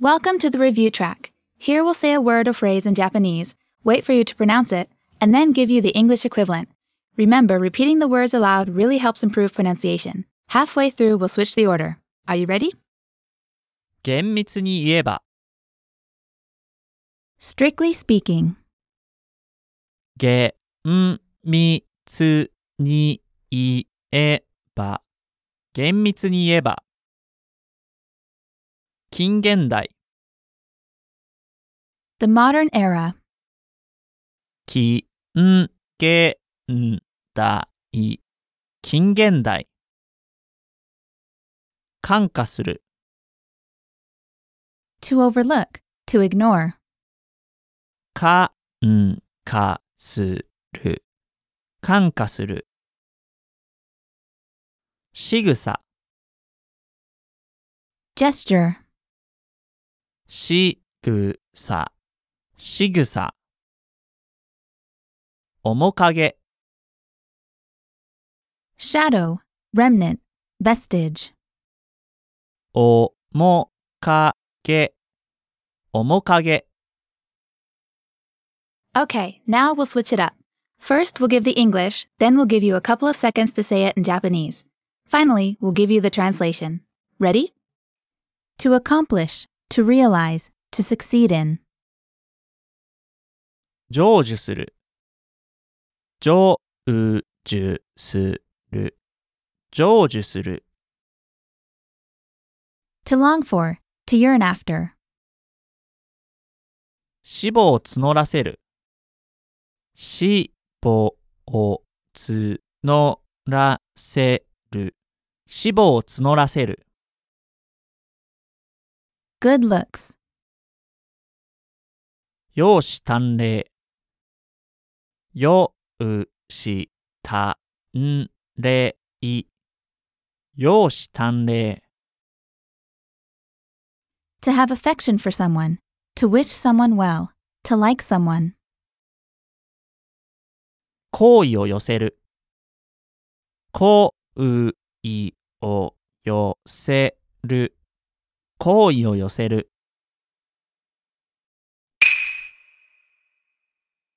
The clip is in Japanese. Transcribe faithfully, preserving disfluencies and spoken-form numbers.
Welcome to the review track. Here we'll say a word or phrase in Japanese, wait for you to pronounce it, and then give you the English equivalent. Remember, repeating the words aloud really helps improve pronunciation. Halfway through, we'll switch the order. Are you ready? 厳密に言えば Strictly speaking. 厳密に言えば厳密に言えば近現代 The modern era. 近現代近現代感化する To overlook, to ignore. 感化する感化する仕草 Gesture. 仕草仕草面影 Shadow, remnant, vestige. 面影面影 Okay, now we'll switch it up. First, we'll give the English, then we'll give you a couple of seconds to say it in Japanese. Finally, we'll give you the translation. Ready? To accomplish, to realize, to succeed in. 成就する成就する成就する To long for, to yearn after. 死母を募らせる死母を募らせる死母を募らせる Good looks. 容姿端麗容姿端麗容姿端麗 To have affection for someone, to wish someone well, to like someone. 好意を寄せる好意を寄せる好意を寄せる